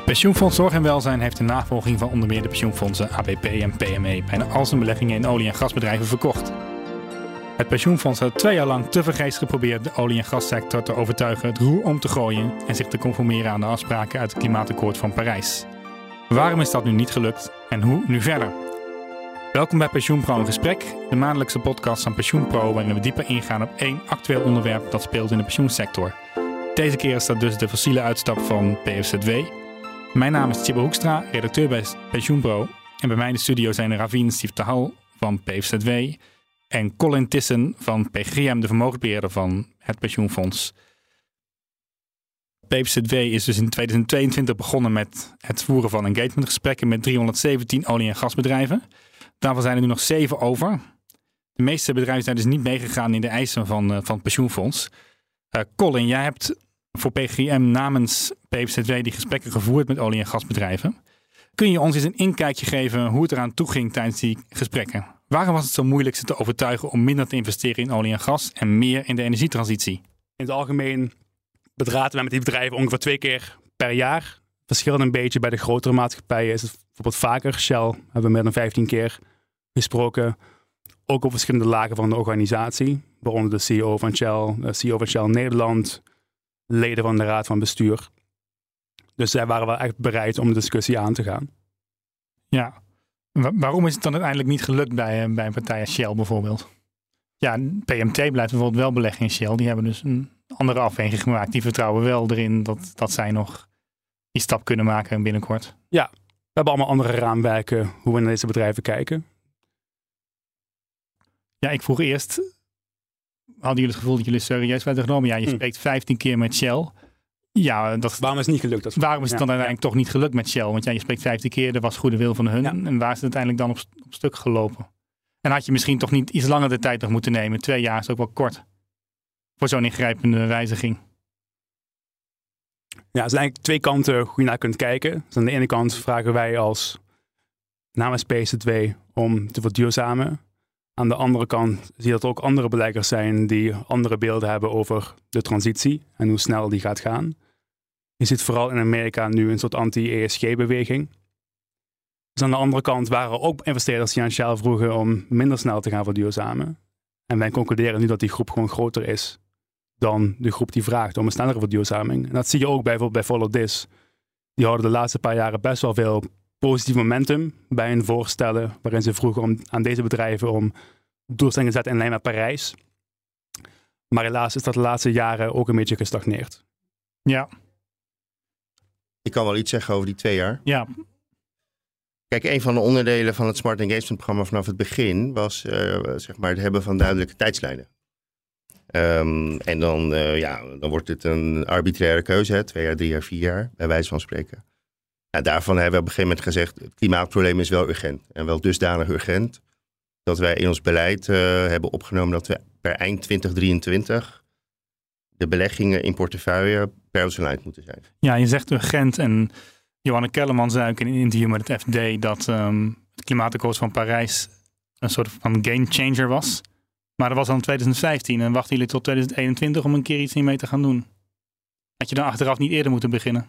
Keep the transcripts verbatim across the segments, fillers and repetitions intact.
Pensioenfonds Zorg en Welzijn heeft in navolging van onder meer de pensioenfondsen A B P en P M E bijna al zijn beleggingen in olie- en gasbedrijven verkocht. Het pensioenfonds had twee jaar lang tevergeefs geprobeerd de olie- en gassector te overtuigen het roer om te gooien en zich te conformeren aan de afspraken uit het Klimaatakkoord van Parijs. Waarom is dat nu niet gelukt en hoe nu verder? Welkom bij PensioenPro in Gesprek, de maandelijkse podcast van PensioenPro waarin we dieper ingaan op één actueel onderwerp dat speelt in de pensioensector. Deze keer is dat dus de fossiele uitstap van P F Z W. Mijn naam is Tjibbe Hoekstra, redacteur bij PensioenPro. En bij mij in de studio zijn Ravin Sivtahal van P F Z W en Colin Tissen van P G G M, de vermogensbeheerder van het pensioenfonds. P F Z W is dus in tweeduizend tweeëntwintig begonnen met het voeren van engagementgesprekken met driehonderdzeventien olie- en gasbedrijven. Daarvan zijn er nu nog zeven over. De meeste bedrijven zijn dus niet meegegaan in de eisen van, uh, van het pensioenfonds. Uh, Colin, jij hebt voor P G G M namens P F Z W die gesprekken gevoerd met olie- en gasbedrijven. Kun je ons eens een inkijkje geven hoe het eraan toe ging tijdens die gesprekken? Waarom was het zo moeilijk ze te overtuigen om minder te investeren in olie en gas en meer in de energietransitie? In het algemeen bedraten wij met die bedrijven ongeveer twee keer per jaar. Verschillend een beetje bij de grotere maatschappijen is het bijvoorbeeld vaker. Shell hebben we meer dan vijftien keer gesproken. Ook op verschillende lagen van de organisatie. Waaronder de C E O van Shell, de C E O van Shell Nederland, leden van de raad van bestuur. Dus zij waren wel echt bereid om de discussie aan te gaan. Ja, Wa- waarom is het dan uiteindelijk niet gelukt bij, uh, bij een partij als Shell bijvoorbeeld? Ja, P M T blijft bijvoorbeeld wel beleggen in Shell. Die hebben dus een andere afweging gemaakt. Die vertrouwen wel erin dat, dat zij nog die stap kunnen maken binnenkort. Ja, we hebben allemaal andere raamwerken hoe we naar deze bedrijven kijken. Ja, ik vroeg eerst, hadden jullie het gevoel dat jullie serieus werden genomen? Ja, je Hm. spreekt vijftien keer met Shell. Ja, dat, Waarom is het niet gelukt? Dat waarom is het ja, dan uiteindelijk toch niet gelukt met Shell? Want ja, je spreekt vijftien keer, er was goede wil van hun. Ja. En waar is het uiteindelijk dan op, op stuk gelopen? En had je misschien toch niet iets langer de tijd nog moeten nemen? Twee jaar is ook wel kort voor zo'n ingrijpende wijziging. Ja, er zijn eigenlijk twee kanten hoe je naar kunt kijken. Dus aan de ene kant vragen wij als namens P F Z W om te verduurzamen. Aan de andere kant zie je dat er ook andere beleggers zijn die andere beelden hebben over de transitie en hoe snel die gaat gaan. Je ziet vooral in Amerika nu een soort anti-E S G-beweging. Dus aan de andere kant waren er ook investeerders die aan Shell vroegen om minder snel te gaan verduurzamen. En wij concluderen nu dat die groep gewoon groter is dan de groep die vraagt om een snellere verduurzaming. En dat zie je ook bijvoorbeeld bij Follow This. Die houden de laatste paar jaren best wel veel positief momentum bij hun voorstellen, waarin ze vroegen om, aan deze bedrijven om doelstellingen te zetten in lijn met Parijs. Maar helaas is dat de laatste jaren ook een beetje gestagneerd. Ja, Ik kan wel iets zeggen over die twee jaar. ja. Kijk, een van de onderdelen van het Smart Engagement programma vanaf het begin was uh, zeg maar het hebben van duidelijke tijdslijnen. Um, en dan, uh, ja, dan wordt het een arbitraire keuze, hè, twee jaar, drie jaar, vier jaar, bij wijze van spreken. Nou, daarvan hebben we op een gegeven moment gezegd, het klimaatprobleem is wel urgent. En wel dusdanig urgent dat wij in ons beleid uh, hebben opgenomen dat we per eind twintig drieëntwintig de beleggingen in portefeuille personalized moeten zijn. Ja, je zegt urgent en Johanne Kellerman zei ook in een interview met het F D dat um, het Klimaatakkoord van Parijs een soort van game changer was. Maar dat was dan twintig vijftien en wachten jullie tot twintig eenentwintig om een keer iets hiermee te gaan doen. Had je dan achteraf niet eerder moeten beginnen?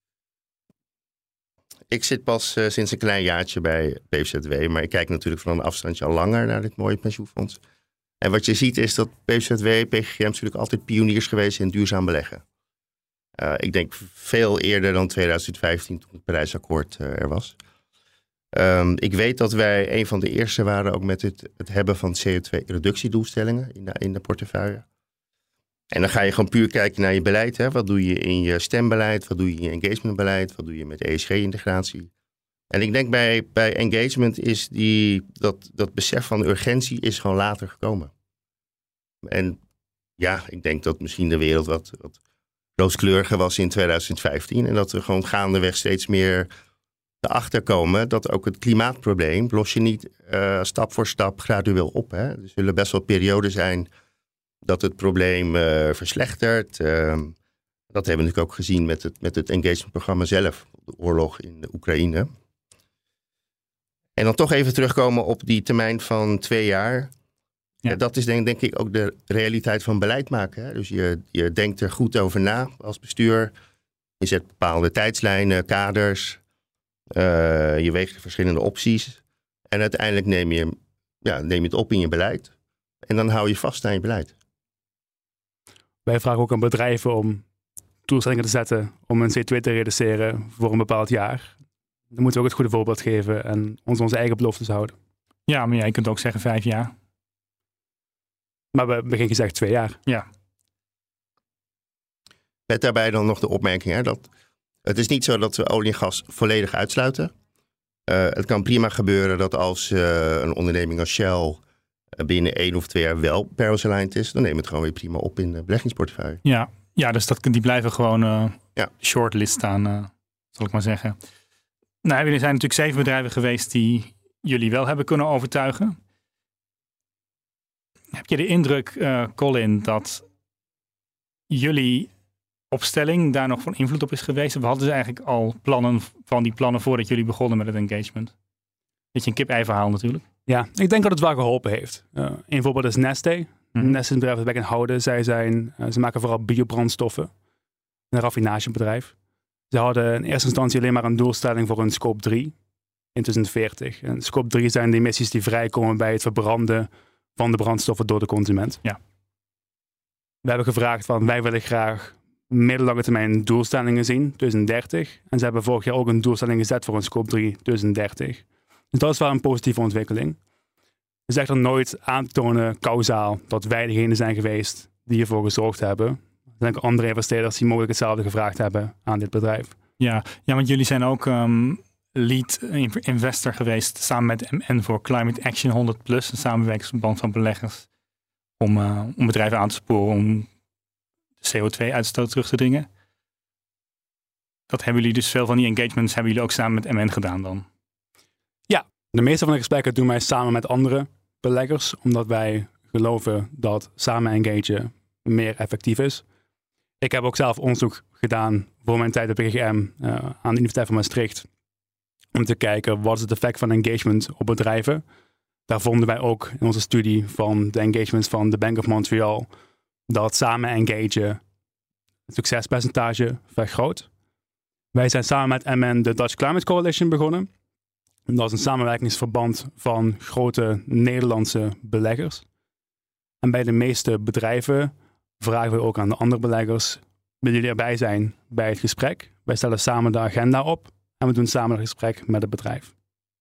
Ik zit pas uh, sinds een klein jaartje bij P F Z W, maar ik kijk natuurlijk van een afstandje al langer naar dit mooie pensioenfonds. En wat je ziet is dat P F Z W, P G G M is natuurlijk altijd pioniers geweest in duurzaam beleggen. Uh, ik denk veel eerder dan twintig vijftien toen het Parijsakkoord uh, er was. Um, ik weet dat wij een van de eerste waren ook met het, het hebben van C O twee reductiedoelstellingen in de, in de portefeuille. En dan ga je gewoon puur kijken naar je beleid. Hè? Wat doe je in je stembeleid? Wat doe je in je engagementbeleid? Wat doe je met E S G-integratie? En ik denk bij, bij engagement is die, dat, dat besef van urgentie is gewoon later gekomen. En ja, ik denk dat misschien de wereld wat, wat rooskleuriger was in twintig vijftien. En dat we gewoon gaandeweg steeds meer erachter komen dat ook het klimaatprobleem los je niet uh, stap voor stap gradueel op. Hè? Er zullen best wel perioden zijn dat het probleem uh, verslechtert. Uh, dat hebben we natuurlijk ook gezien met het, met het engagementprogramma zelf. De oorlog in de Oekraïne. En dan toch even terugkomen op die termijn van twee jaar. Ja. Ja, dat is denk, denk ik ook de realiteit van beleid maken. Hè? Dus je, je denkt er goed over na als bestuur. Je zet bepaalde tijdslijnen, kaders. Uh, je weegt de verschillende opties. En uiteindelijk neem je, ja, neem je het op in je beleid. En dan hou je vast aan je beleid. Wij vragen ook aan bedrijven om doelstellingen te zetten om een C twee te reduceren voor een bepaald jaar. Dan moeten we ook het goede voorbeeld geven en ons onze eigen beloftes houden. Ja, maar jij kunt ook zeggen vijf jaar. Maar we hebben geen gezegd twee jaar. Ja. Met daarbij dan nog de opmerking, hè, dat het is niet zo dat we olie en gas volledig uitsluiten. Uh, het kan prima gebeuren dat als uh, een onderneming als Shell binnen één of twee jaar wel Paris-aligned is, dan nemen we het gewoon weer prima op in de beleggingsportefeuille. Ja, ja, dus dat, die blijven gewoon uh, ja. shortlist staan, uh, zal ik maar zeggen. Nou, er zijn natuurlijk zeven bedrijven geweest die jullie wel hebben kunnen overtuigen. Heb je de indruk, uh, Colin, dat jullie opstelling daar nog van invloed op is geweest? Of hadden ze eigenlijk al plannen van die plannen voordat jullie begonnen met het engagement? Beetje een kip-ei verhaal natuurlijk. Ja, ik denk dat het wel geholpen heeft. Uh, een voorbeeld is Neste. Mm-hmm. Neste is een bedrijf dat wij in houden. Zij zijn, uh, ze maken vooral biobrandstoffen. Een raffinagebedrijf. Ze hadden in eerste instantie alleen maar een doelstelling voor een scope drie in twintig veertig. En scope drie zijn de emissies die vrijkomen bij het verbranden van de brandstoffen door de consument. Ja. We hebben gevraagd van wij willen graag middellange termijn doelstellingen zien, twintig dertig. En ze hebben vorig jaar ook een doelstelling gezet voor een scope drie, twintig dertig. Dus dat is wel een positieve ontwikkeling. Het is echter nooit aan te tonen, kausaal, dat wij degene zijn geweest die ervoor gezorgd hebben. Er zijn ook andere investeerders die mogelijk hetzelfde gevraagd hebben aan dit bedrijf. Ja, ja want jullie zijn ook um, lead investor geweest samen met M N voor Climate Action honderd plus, een samenwerkingsverband van beleggers, om, uh, om bedrijven aan te sporen om de C O twee uitstoot terug te dringen. Dat hebben jullie dus, veel van die engagements hebben jullie ook samen met M N gedaan dan? Ja, de meeste van de gesprekken doen wij samen met andere beleggers, omdat wij geloven dat samen engagen meer effectief is. Ik heb ook zelf onderzoek gedaan voor mijn tijd bij P G M uh, aan de Universiteit van Maastricht, om te kijken wat is het effect van engagement op bedrijven. Daar vonden wij ook in onze studie van de engagements van de Bank of Montreal dat samen engagen het succespercentage vergroot. Wij zijn samen met M N de Dutch Climate Coalition begonnen. Dat is een samenwerkingsverband van grote Nederlandse beleggers. En bij de meeste bedrijven vragen we ook aan de andere beleggers, willen jullie erbij zijn bij het gesprek? Wij stellen samen de agenda op en we doen samen het gesprek met het bedrijf.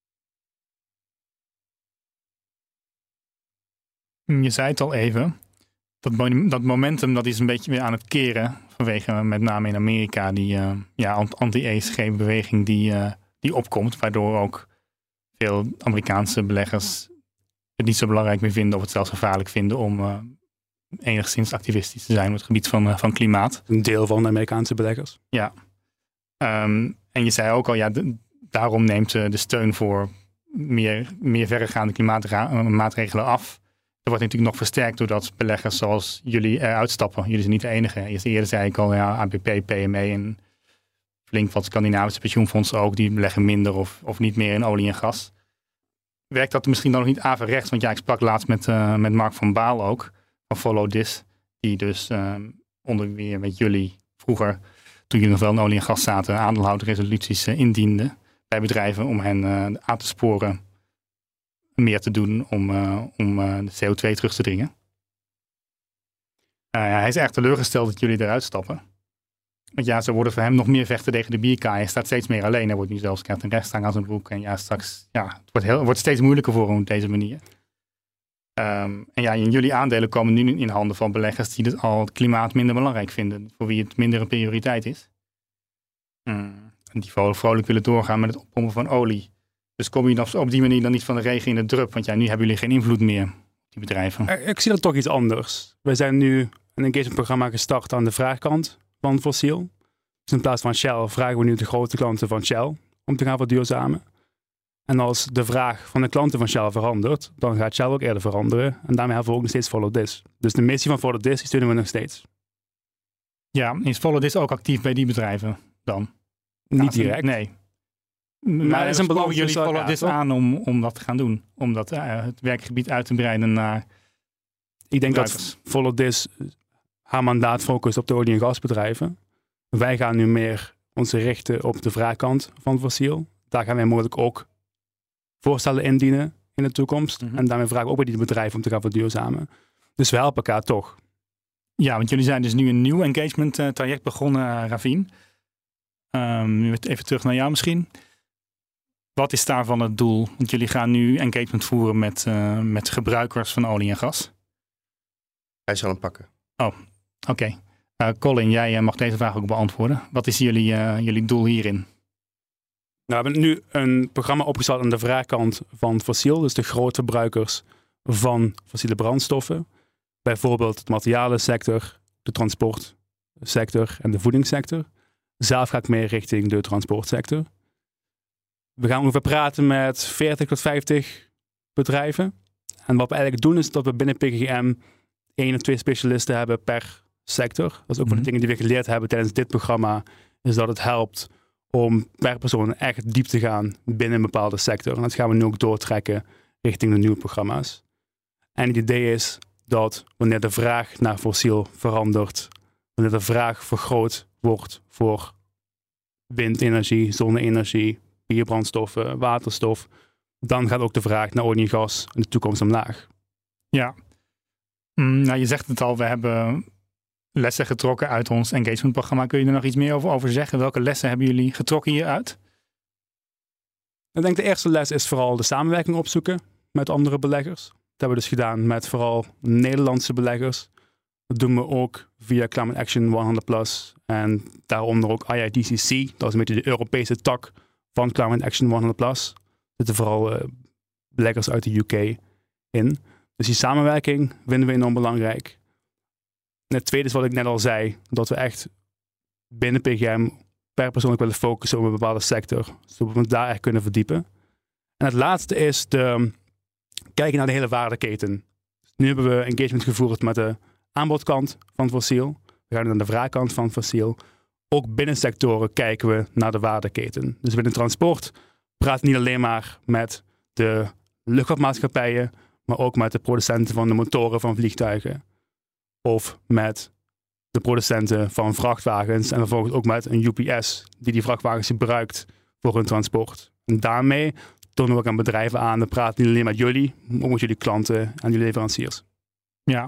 Je zei het al even, dat, dat momentum dat is een beetje weer aan het keren vanwege met name in Amerika die uh, ja, anti-E S G-beweging die, uh, die opkomt, waardoor ook veel Amerikaanse beleggers het niet zo belangrijk meer vinden of het zelfs gevaarlijk vinden om uh, enigszins activistisch te zijn op het gebied van, uh, van klimaat. Een deel van de Amerikaanse beleggers. Ja. Um, en je zei ook al, ja, de, daarom neemt uh, de steun voor meer, meer verregaande klimaatmaatregelen af. Dat wordt natuurlijk nog versterkt doordat beleggers zoals jullie eruit stappen. Jullie zijn niet de enige. Eerder zei ik al, ja, A B P, P M E en flink wat Scandinavische pensioenfondsen ook. Die beleggen minder of, of niet meer in olie en gas. Werkt dat misschien dan nog niet averechts? Want ja, ik sprak laatst met, uh, met Mark van Baal ook, van Follow This. Die dus uh, onder weer met jullie vroeger, toen jullie nog wel in olie en gas zaten, aandeelhouderresoluties uh, indiende bij bedrijven om hen uh, aan te sporen meer te doen om, uh, om uh, de C O twee terug te dringen. Uh, ja, hij is erg teleurgesteld dat jullie eruit stappen. Want ja, ze worden voor hem nog meer vechten tegen de bierkaai. Hij staat steeds meer alleen. Hij wordt nu zelfs krijgt een rechtstang aan zijn broek. En ja, straks, ja, het wordt, heel, het wordt steeds moeilijker voor hem op deze manier. Um, en ja, jullie aandelen komen nu in handen van beleggers die het al het klimaat minder belangrijk vinden. Voor wie het minder een prioriteit is. Mm, en die vrolijk willen doorgaan met het oppompen van olie. Dus kom je op die manier dan niet van de regen in de drup? Want ja, nu hebben jullie geen invloed meer op die bedrijven. Ik zie dat toch iets anders. Wij zijn nu een engagementprogramma gestart aan de vraagkant van fossiel. Dus in plaats van Shell vragen we nu de grote klanten van Shell om te gaan verduurzamen. En als de vraag van de klanten van Shell verandert, dan gaat Shell ook eerder veranderen. En daarmee hebben we ook nog steeds Follow This. Dus de missie van Follow This die steunen we nog steeds. Ja, is Follow This ook actief bij die bedrijven dan? Niet direct. Nee. Maar, maar is een beloven jullie Follow ja, This toch? aan om, om dat te gaan doen? Om dat, uh, het werkgebied uit te breiden naar... Ik denk druivers. dat Follow This haar mandaat focust op de olie- en gasbedrijven. Wij gaan nu meer ons richten op de vraagkant van fossiel. Daar gaan wij mogelijk ook voorstellen indienen in de toekomst. Mm-hmm. En daarmee vragen we ook bij die bedrijven om te gaan verduurzamen. Dus we helpen elkaar toch. Ja, want jullie zijn dus nu een nieuw engagement uh, traject begonnen, uh, Ravien. Um, even terug naar jou misschien. Wat is daarvan het doel? Want jullie gaan nu engagement voeren met, uh, met gebruikers van olie en gas. Hij zal hem pakken. Oh, oké. Okay. Uh, Colin, jij uh, mag deze vraag ook beantwoorden. Wat is jullie, uh, jullie doel hierin? Nou, we hebben nu een programma opgesteld aan de vraagkant van fossiel. Dus de grootverbruikers van fossiele brandstoffen. Bijvoorbeeld de materialensector, de transportsector en de voedingssector. Zelf ga ik meer richting de transportsector. We gaan ongeveer praten met veertig tot vijftig bedrijven. En wat we eigenlijk doen is dat we binnen P G G M één of twee specialisten hebben per sector. Dat is ook mm-hmm. van de dingen die we geleerd hebben tijdens dit programma. Is dat het helpt om per persoon echt diep te gaan binnen een bepaalde sector. En dat gaan we nu ook doortrekken richting de nieuwe programma's. En het idee is dat wanneer de vraag naar fossiel verandert, wanneer de vraag vergroot wordt voor windenergie, zonne-energie, biobrandstoffen, waterstof, dan gaat ook de vraag naar olie en gas in de toekomst omlaag. Ja, mm, nou je zegt het al, we hebben lessen getrokken uit ons engagementprogramma. Kun je er nog iets meer over, over zeggen? Welke lessen hebben jullie getrokken hieruit? Ik denk de eerste les is vooral de samenwerking opzoeken met andere beleggers. Dat hebben we dus gedaan met vooral Nederlandse beleggers. Dat doen we ook via Climate Action honderd plus en daaronder ook I I D C C. Dat is een beetje de Europese tak van Climate Action honderd plus. Er zitten vooral uh, beleggers uit de U K in. Dus die samenwerking vinden we enorm belangrijk. En het tweede is wat ik net al zei, dat we echt binnen P G M per persoon willen focussen op een bepaalde sector, zodat we ons daar echt kunnen verdiepen. En het laatste is de kijken naar de hele waardeketen. Nu hebben we engagement gevoerd met de aanbodkant van fossiel. We gaan naar de vraagkant van fossiel. Ook binnen sectoren kijken we naar de waardeketen. Dus binnen transport praten niet alleen maar met de luchtvaartmaatschappijen, maar ook met de producenten van de motoren van vliegtuigen. Of met de producenten van vrachtwagens en vervolgens ook met een U P S die die vrachtwagens gebruikt voor hun transport. En daarmee tonen we ook aan bedrijven aan. We praten niet alleen met jullie, maar ook met jullie klanten en jullie leveranciers. Ja.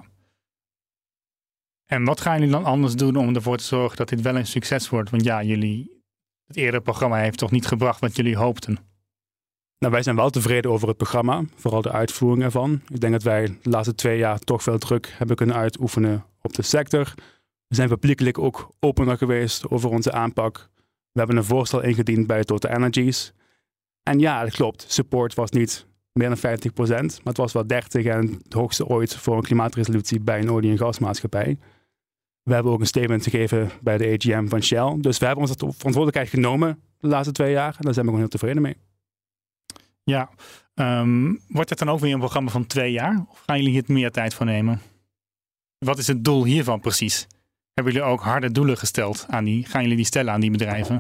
En wat gaan jullie dan anders doen om ervoor te zorgen dat dit wel een succes wordt? Want ja, jullie, het eerdere programma heeft toch niet gebracht wat jullie hoopten? Nou, wij zijn wel tevreden over het programma, vooral de uitvoering ervan. Ik denk dat wij de laatste twee jaar toch veel druk hebben kunnen uitoefenen op de sector. We zijn publiekelijk ook opener geweest over onze aanpak. We hebben een voorstel ingediend bij Total Energies. En ja, dat klopt. Support was niet meer dan vijftig procent, maar het was wel dertig en het hoogste ooit voor een klimaatresolutie bij een olie- en gasmaatschappij. We hebben ook een statement gegeven bij de A G M van Shell. Dus we hebben onze verantwoordelijkheid genomen de laatste twee jaar en daar zijn we gewoon heel tevreden mee. Ja, um, wordt het dan ook weer een programma van twee jaar? Of gaan jullie hier meer tijd voor nemen? Wat is het doel hiervan precies? Hebben jullie ook harde doelen gesteld aan die? Gaan jullie die stellen aan die bedrijven?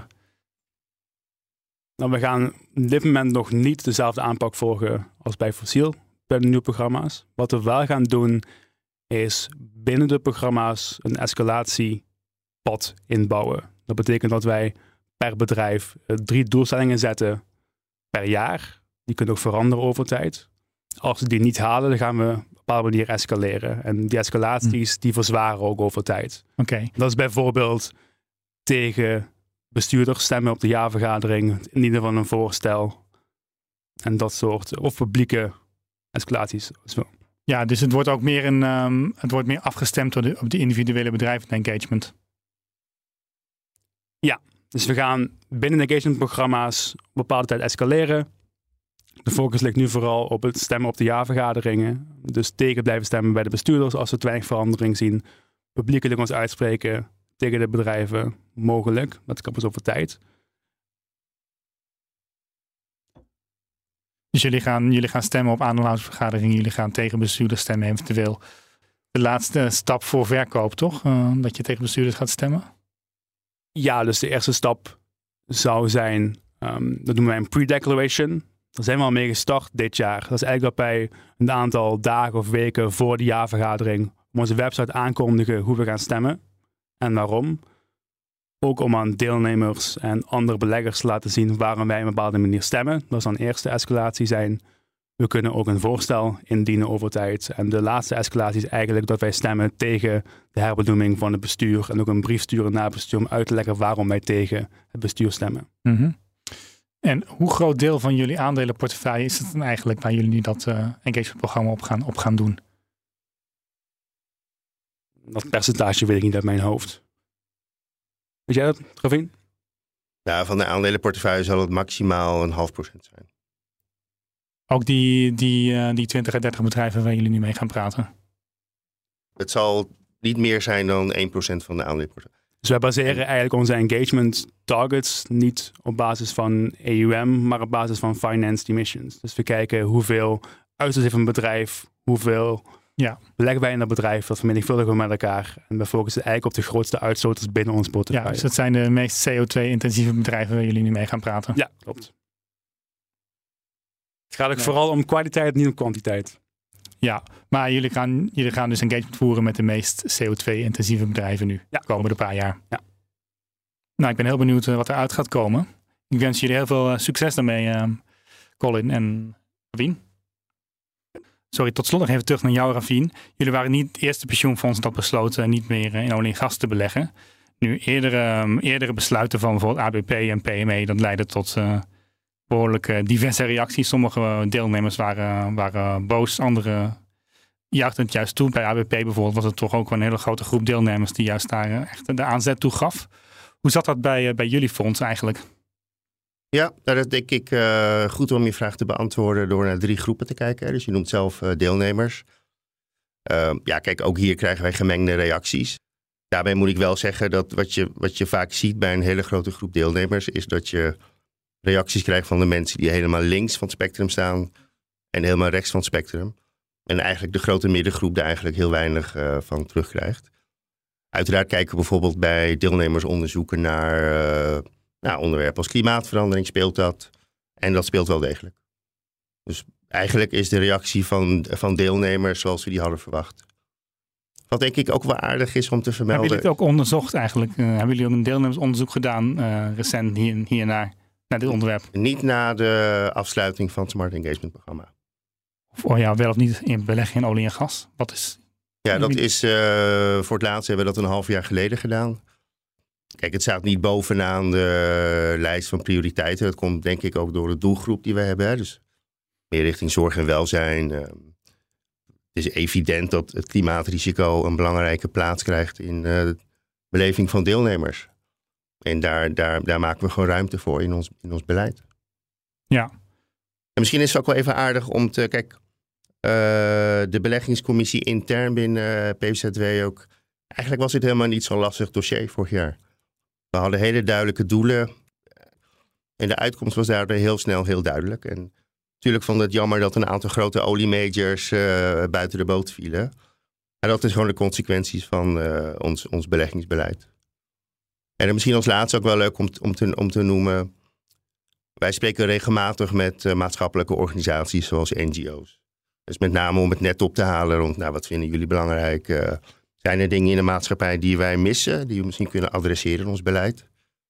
Nou, we gaan op dit moment nog niet dezelfde aanpak volgen als bij fossiel, bij de nieuwe programma's. Wat we wel gaan doen, is binnen de programma's een escalatiepad inbouwen. Dat betekent dat wij per bedrijf drie doelstellingen zetten per jaar. Die kunnen ook veranderen over tijd. Als we die niet halen, dan gaan we op een bepaalde manier escaleren. En die escalaties, die verzwaren ook over tijd. Okay. Dat is bijvoorbeeld tegen bestuurders stemmen op de jaarvergadering, het indienen van een voorstel en dat soort, of publieke escalaties. Zo. Ja, dus het wordt ook meer, een, um, het wordt meer afgestemd door de, op de individuele bedrijven engagement. Ja, dus we gaan binnen de engagementprogramma's op een bepaalde tijd escaleren. De focus ligt nu vooral op het stemmen op de jaarvergaderingen. Dus tegen blijven stemmen bij de bestuurders als we te weinig verandering zien. Publiekelijk ons uitspreken tegen de bedrijven mogelijk. Dat kan pas over tijd. Dus jullie gaan, jullie gaan stemmen op aandeelhoudersvergaderingen. Jullie gaan tegen bestuurders stemmen eventueel. De laatste stap voor verkoop, toch? Uh, dat je tegen bestuurders gaat stemmen? Ja, dus de eerste stap zou zijn, um, dat noemen wij een pre-declaration. Daar zijn we al mee gestart dit jaar. Dat is eigenlijk dat wij een aantal dagen of weken voor de jaarvergadering op onze website aankondigen hoe we gaan stemmen en waarom. Ook om aan deelnemers en andere beleggers te laten zien waarom wij op een bepaalde manier stemmen. Dat zal een eerste escalatie zijn. We kunnen ook een voorstel indienen over tijd. En de laatste escalatie is eigenlijk dat wij stemmen tegen de herbenoeming van het bestuur. En ook een brief sturen naar het bestuur om uit te leggen waarom wij tegen het bestuur stemmen. Mm-hmm. En hoe groot deel van jullie aandelenportefeuille is het dan eigenlijk waar jullie nu dat uh, engagement-programma op gaan, op gaan doen? Dat percentage weet ik niet uit mijn hoofd. Weet jij dat, Ravin? Ja, van de aandelenportefeuille zal het maximaal een half procent zijn. Ook die, die, uh, die twintig à dertig bedrijven waar jullie nu mee gaan praten? Het zal niet meer zijn dan één procent van de aandelenportefeuille. Dus wij baseren eigenlijk onze engagement targets niet op basis van A U M, maar op basis van financed emissions. Dus we kijken hoeveel uitstoot heeft een bedrijf, hoeveel ja. beleggen wij in dat bedrijf, dat vermenigvuldigen we met elkaar. En we focussen eigenlijk op de grootste uitstoters binnen ons portefeuille. Ja, dus dat zijn de meest C O twee intensieve bedrijven waar jullie nu mee gaan praten? Ja, klopt. Het gaat ook nee. vooral om kwaliteit, niet om kwantiteit. Ja, maar jullie gaan, jullie gaan dus engagement voeren met de meest C O twee intensieve bedrijven nu, ja, de komende paar jaar. Ja. Nou, ik ben heel benieuwd wat eruit gaat komen. Ik wens jullie heel veel succes daarmee, uh, Colin en Ravin. Sorry, tot slot nog even terug naar jou, Ravin. Jullie waren niet het eerste pensioenfonds dat besloot uh, niet meer in olie en gas te beleggen. Nu, eerdere, um, eerdere besluiten van bijvoorbeeld A B P en P M E, dat leidde tot uh, behoorlijk uh, diverse reacties. Sommige deelnemers waren, waren boos, andere juichten het juist toe. Bij A B P bijvoorbeeld was het toch ook wel een hele grote groep deelnemers die juist daar uh, echt de aanzet toe gaf. Hoe zat dat bij, uh, bij jullie fonds eigenlijk? Ja, nou, dat denk ik uh, goed om je vraag te beantwoorden door naar drie groepen te kijken. Dus je noemt zelf uh, deelnemers. Uh, ja, kijk, ook hier krijgen wij gemengde reacties. Daarbij moet ik wel zeggen dat wat je, wat je vaak ziet bij een hele grote groep deelnemers is dat je reacties krijgt van de mensen die helemaal links van het spectrum staan en helemaal rechts van het spectrum. En eigenlijk de grote middengroep daar eigenlijk heel weinig uh, van terugkrijgt. Uiteraard kijken we bijvoorbeeld bij deelnemersonderzoeken naar uh, nou, onderwerpen als klimaatverandering speelt dat. En dat speelt wel degelijk. Dus eigenlijk is de reactie van, van deelnemers zoals we die hadden verwacht. Wat denk ik ook wel aardig is om te vermelden. Hebben jullie het ook onderzocht eigenlijk? Uh, hebben jullie ook een deelnemersonderzoek gedaan uh, recent hier, hier naar, naar dit onderwerp? Niet na de afsluiting van het Smart Engagement programma. Of oh ja, wel of niet in beleggen in olie en gas? Wat is... Ja, dat is uh, voor het laatst hebben we dat een half jaar geleden gedaan. Kijk, het staat niet bovenaan de lijst van prioriteiten. Dat komt denk ik ook door de doelgroep die we hebben. Hè. Dus meer richting zorg en welzijn. Uh, het is evident dat het klimaatrisico een belangrijke plaats krijgt in uh, de beleving van deelnemers. En daar, daar, daar maken we gewoon ruimte voor in ons, in ons beleid. Ja. En misschien is het ook wel even aardig om te... Kijk, uh, de beleggingscommissie intern binnen uh, P V Z W ook... Eigenlijk was dit helemaal niet zo'n lastig dossier vorig jaar. We hadden hele duidelijke doelen. En de uitkomst was daardoor heel snel heel duidelijk. En natuurlijk vond het jammer dat een aantal grote oliemajors uh, buiten de boot vielen. Maar dat is gewoon de consequenties van uh, ons, ons beleggingsbeleid. En misschien als laatste ook wel leuk om, om, te, om te noemen... Wij spreken regelmatig met uh, maatschappelijke organisaties zoals N G O's. Dus met name om het net op te halen rond, nou, wat vinden jullie belangrijk? Uh, zijn er dingen in de maatschappij die wij missen, die we misschien kunnen adresseren in ons beleid?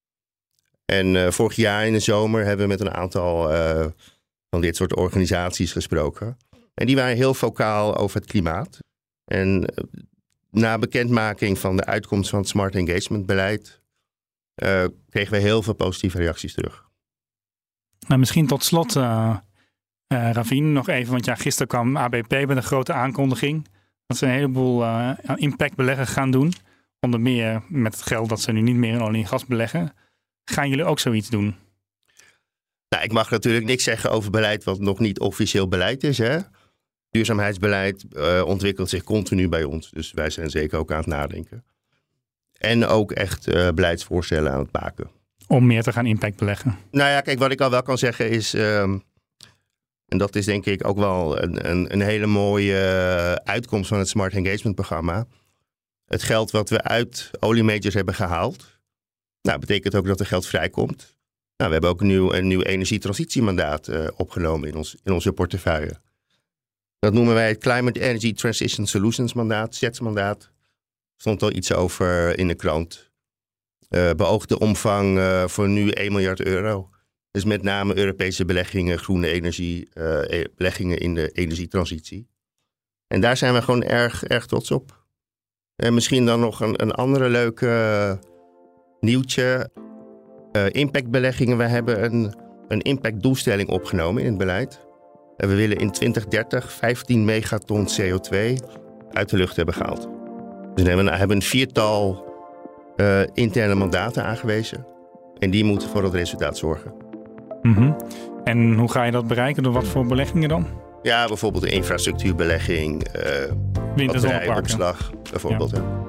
En uh, vorig jaar in de zomer hebben we met een aantal uh, van dit soort organisaties gesproken. En die waren heel vocaal over het klimaat. En uh, na bekendmaking van de uitkomst van het Smart Engagement beleid uh, kregen we heel veel positieve reacties terug. Nou, misschien tot slot, uh, uh, Ravin, nog even. Want ja, gisteren kwam A B P met een grote aankondiging. Dat ze een heleboel uh, impactbeleggen gaan doen. Onder meer met het geld dat ze nu niet meer in olie en gas beleggen. Gaan jullie ook zoiets doen? Nou, ik mag natuurlijk niks zeggen over beleid wat nog niet officieel beleid is. Hè? Duurzaamheidsbeleid uh, ontwikkelt zich continu bij ons. Dus wij zijn zeker ook aan het nadenken. En ook echt uh, beleidsvoorstellen aan het maken. Om meer te gaan impact beleggen. Nou ja, kijk, wat ik al wel kan zeggen is... Um, en dat is denk ik ook wel een, een, een hele mooie uitkomst van het Smart Engagement programma. Het geld wat we uit oliemajors hebben gehaald... Nou, betekent ook dat er geld vrijkomt. Nou, we hebben ook een nieuw, een nieuw energietransitiemandaat uh, opgenomen in, ons, in onze portefeuille. Dat noemen wij het Climate Energy Transition Solutions mandaat, C E T S mandaat. Er stond al iets over in de krant... Uh, beoogde omvang uh, voor nu één miljard euro. Dus met name Europese beleggingen, groene energie, uh, beleggingen in de energietransitie. En daar zijn we gewoon erg, erg trots op. En misschien dan nog een, een andere leuke uh, nieuwtje. Uh, impactbeleggingen. We hebben een, een impactdoelstelling opgenomen in het beleid. En we willen in twintig dertig vijftien megaton C O twee uit de lucht hebben gehaald. Dus we hebben, we hebben een viertal uh, interne mandaten aangewezen. En die moeten voor dat resultaat zorgen. Mm-hmm. En hoe ga je dat bereiken? Door wat voor beleggingen dan? Ja, bijvoorbeeld een infrastructuurbelegging, uh, wind- en batterijopslag bijvoorbeeld. Ja. Ja.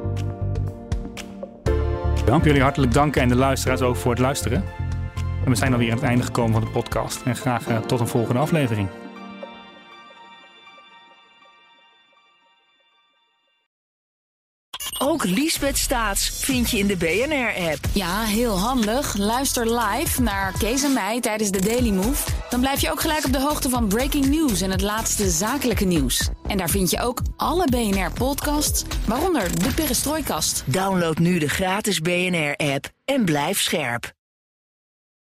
Dank jullie hartelijk danken en de luisteraars ook voor het luisteren. En we zijn alweer aan het einde gekomen van de podcast. En graag uh, tot een volgende aflevering. Ook Liesbeth Staats vind je in de B N R-app. Ja, heel handig. Luister live naar Kees en mij tijdens de Daily Move. Dan blijf je ook gelijk op de hoogte van breaking news en het laatste zakelijke nieuws. En daar vind je ook alle B N R-podcasts, waaronder de Perestrooikast. Download nu de gratis B N R-app en blijf scherp.